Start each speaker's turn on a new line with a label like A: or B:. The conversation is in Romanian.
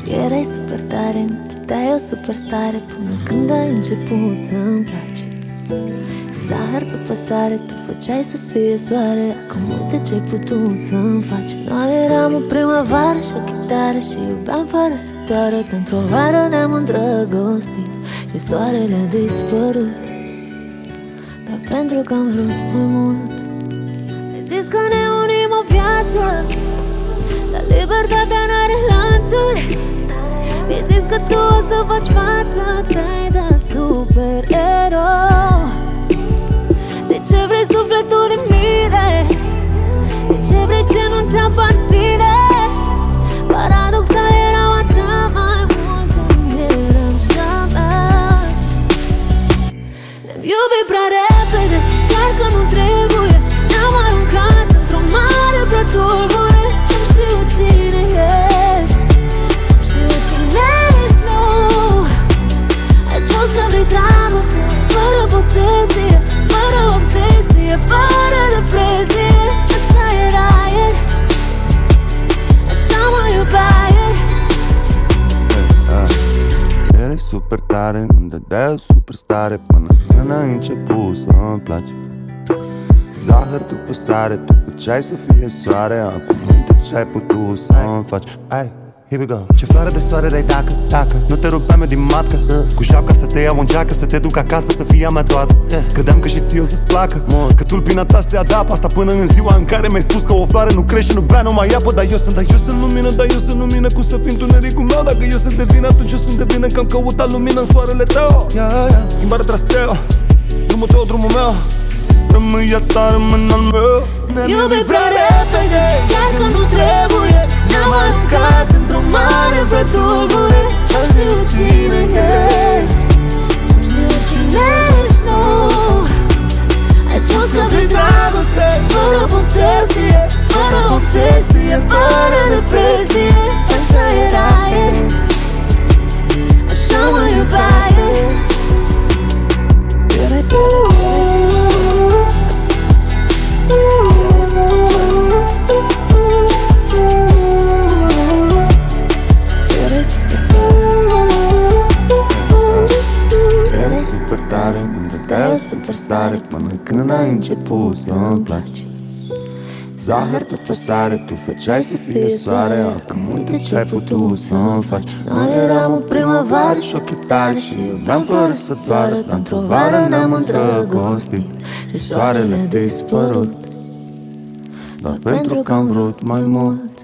A: Erai super tare, dădeai o superstare până când ai început să-mi placi. Zahăr pe păsare, tu făceai să fie soare. Acum uite ce-ai putut să-mi faci. Noi eram o primăvară și o chitară și iubeam fără să doară. Dar într-o vară ne-am îndrăgostit și soarele a dispărut. Dar pentru că am vrut mai mult. Ai zis că ne unim o viață, dar libertatea n-are lanțuri. Mi-ai zis că tu o să faci față, te-ai dat supererou. De ce vrei sufletul din mine? De ce vrei ce nu ți-aparține? Paradoxal eram atât mai mult când eram și-a-mea. Ne-am iubit prea repede, chiar că nu trebuie. Ne-am aruncat într-o mare prea tulbure. Nu știu cine ești, nu știu cine ești, nu. Ai spus că vrei dragoste, fără posesie, fără obsesie, fără depresie. Așa era ieri, așa mă iubea ieri.
B: Erai super tare, îmi dădeai o superstare până când ai început să-mi placi. Zahăr după sare, tu făceai să fie soare. Acum uite ce-ai putut să-mi faci. Ai, here we go. Ce floare de soare dai dacă nu te rupeam eu din matcă. Cu șapca să te iau în geacă, să te duc acasă, să fie a mea toată. Credeam că și ție o să-ți placă, că tulpina ta se adapă. Asta până în ziua în care mi-ai spus că o floare nu crește, nu bea, nu mai apă. Dar eu sunt lumină, dar eu sunt lumină. Cum să fii întunericul meu? Dacă eu sunt de vină, atunci eu sunt de vină, că am căutat lumină în soarele tău. Schimbare traseu, drumul tău, drumul meu. Rămâi a ta, rămân al meu.
A: Ne-am iubit prea repede, chiar că nu trebuie. Ne-am aruncat într-o mare prea tulbure. Nu știu cine ești, nu știu cine ești, nu. Ai spus că vrei dragoste, fără posesie, fără obsesie, fără depresie. Așa era ieri, așa mă iubea ieri.
B: Erai super tare, îmi dădeai o superstare până când ai început să-mi placi. Zahăr după sare, tu făceai să fie soare. Acum uite ce-ai putut să-mi faci. Noi eram o primăvară și o chitară și iubeam fără să doară. Dar într-o vară ne-am îndrăgostit și soarele a dispărut. Doar pentru că am vrut mai mult.